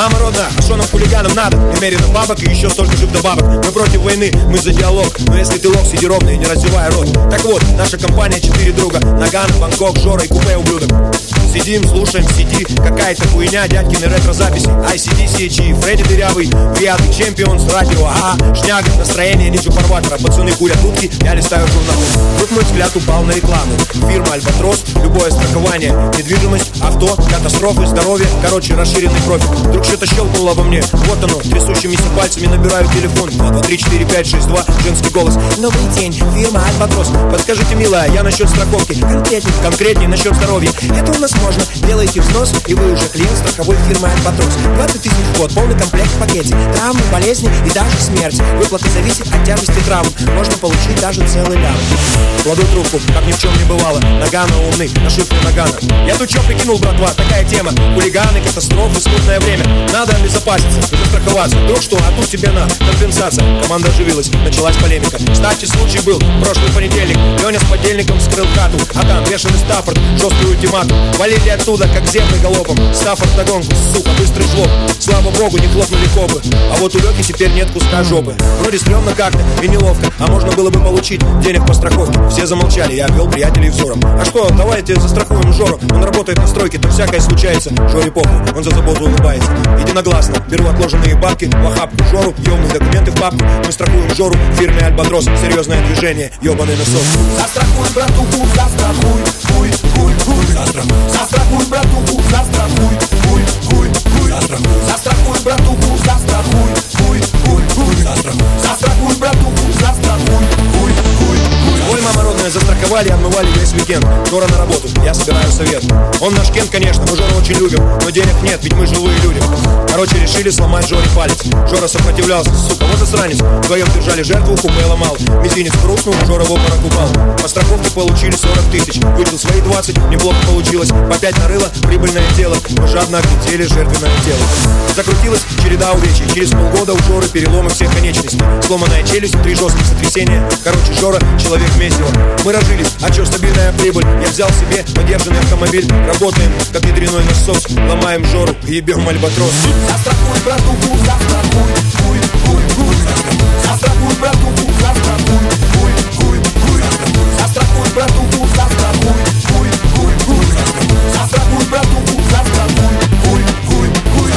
Мама родная, а что нам хулиганам надо? Немерено бабок и еще столько же вдобавок. Мы против войны, мы за диалог. Но если ты лох, сиди ровно и не развивай рот. Так вот, наша компания 4 друга: Наган, Бангкок, Жора и Купе ублюдок. Сидим, слушаем в сети какая-то хуйня, дядькины ретро-записи. ICDC, Фредди Дырявый, Виады, Чемпион с радио, шняга, настроение ниже фарватера. Пацаны курят утки, я листаю журнал. Тут мой взгляд упал на рекламу. Фирма Альбатрос, любое страхование, недвижимость, авто, катастрофы, здоровье, короче, расширенный профиль. Вдруг что-то щелкнуло во мне, вот оно, трясущимися пальцами набираю телефон. 2, 2, 3, 4, 5, 6, 2, женский голос. Добрый день, фирма Альбатрос. Подскажите, милая, я насчет страховки. Конкретнее насчет здоровья. Это у нас можно, делаете взнос, и вы уже клиент страховой фирмы Альбатрос. 20 тысяч в год, полный комплект в пакете. Травмы, болезни и даже смерть. Выплата зависит от тяжести травм. Можно получить даже целый лям. Кладу трубку, как ни в чем не бывало. Нагана умный, нашивка Нагана. Я тут чё прикинул, братва, такая тема. Хулиганы, катастрофы, смутное время. Надо обезопаситься, застраховаться. Вдруг что, а тут тебе на компенсация. Команда оживилась, началась полемика. Кстати, случай был прошлый понедельник. Леня с подельником вскрыл хату, а там бешеный Стаффорд, жесткий ультиматум. Валили оттуда, как зебры галопом. Стаффорд догонку, сука, быстрый жлоб. Слава богу, не хлопнули кобы. А вот у Лёки теперь нет куска жопы. Вроде стрёмно как-то и неловко, а можно было бы получить денег по страховке. Все замолчали, я обвел приятелей взором. А что, давайте застрахуем Жору. Он работает на стройке, то всякое случается. Жоре похуй, он за заботу улыбается. Единогласно, беру отложенные бабки в охапку Жору, ёбные документы в папку. Мы страхуем Жору в фирме Альбатрос. Серьезное движение, ёбаный насос. Застрахуй, братуху, застрахуй, хуй, хуй, хуй. Застрахуй, братуху, застрахуй, хуй, хуй, хуй. Застрахуй, братуху, застрахуй, хуй, хуй, хуй. Застрахуй, братуху, застрахуй, хуй, хуй, хуй. Ой, мама родная, застраховали, обмывали весь уикенд. Жора на работу, я собираю совет. Он наш Кент, конечно, мы Жору очень любим, но денег нет, ведь мы живые люди. Короче, решили сломать Жоре палец. Жора сопротивлялся, сука, вот засранец. Вдвоем держали жертву, Купе ломал. Мизинец хрустнул, Жора в обморок упал. По страховке получили 40 тысяч. Вычел свои 20, неплохо получилось. По 5 нарыло, прибыльное дело. Мы жадно оглядели жертвенное тело. Закрутилась череда увечий. Через полгода у Жоры переломы всех конечностей. Сломанная челюсть, 3 жестких сотрясения. Короче, Жора человек месиво. Мы разжились, а чё стабильная прибыль? Я взял себе подержанный автомобиль. Работаем, как ядреной насос. Ломаем Жору и ебем Альбатрос. Застрахуй, братуху, застрахуй, хуй, хуй, хуй. Застрахуй, братуху, застрахуй, хуй, хуй, хуй. Застрахуй, братуху, застрахуй, хуй, хуй, хуй. Застрахуй, братуху, застрахуй, хуй, хуй, хуй.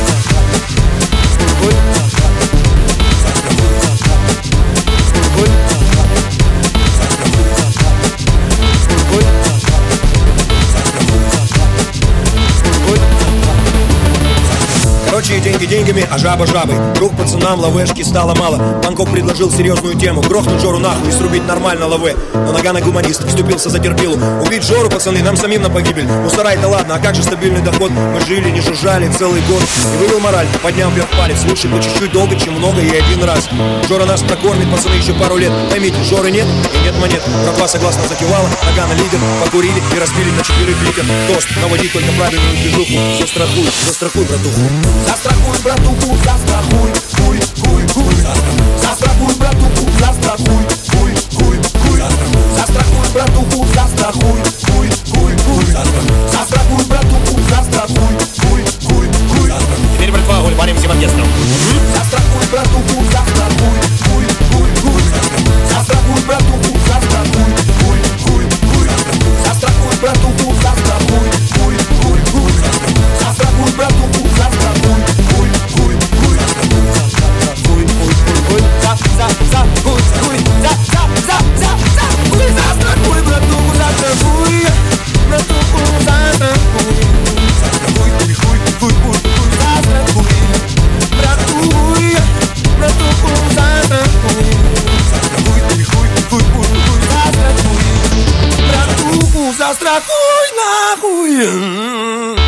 Короче, деньги деньгами, а жаба жабой. Вдруг пацанам лавешки стало мало. Бангкок предложил серьезную тему: грохнуть Жору нахуй и срубить нормально лаве. Но Нагана гуманист, вступился за терпилу. Убить Жору, пацаны, нам самим на погибель. Мусорай-то ладно, а как же стабильный доход? Мы жили, не жужжали целый год. И вывел мораль, подняв вверх палец. Лучше по чуть-чуть долго, чем много и один раз. Жора нас прокормит, пацаны, еще пару лет. Поймите, Жоры нет и нет монет. Братва согласно закивала, Нагана лидер. Покурили и разбили на 4 литр. Тост, наводить только правильную движуху. Застрахуй, застрахуй, братуху. Застрахуй, братуху, застрахуй, хуй, хуй, хуй. Застрахуй, братуху, застрахуй, хуй, хуй, хуй. Застрахуй, братуху, застрахуй, хуй, хуй, хуй. Застрахуй, братуху, застрахуй, хуй, хуй, хуй. Теперь, братва, гульбаним всем оркестром. Застрахуй, братуху, застрахуй, хуй, хуй, хуй. Застрахуй, братуху, застрахуй, хуй, хуй, хуй. Застрахуй, братуху, застрахуй, хуй, хуй, хуй. Застрахуй, братуху, застрахуй, хуй, хуй, хуй. Застрахуй, хуй, хуй, хуй. Застрахуй, хуй, застрахуй, застрахуй, братуху, застрахуй, братуху, застрахуй. Застрахуй, хуй, хуй, хуй, хуй, хуй. Застрахуй, братуху, братуху, застрахуй. Застрахуй, хуй, хуй, хуй, хуй, хуй. Застрахуй, братуху, застрахуй нахуй.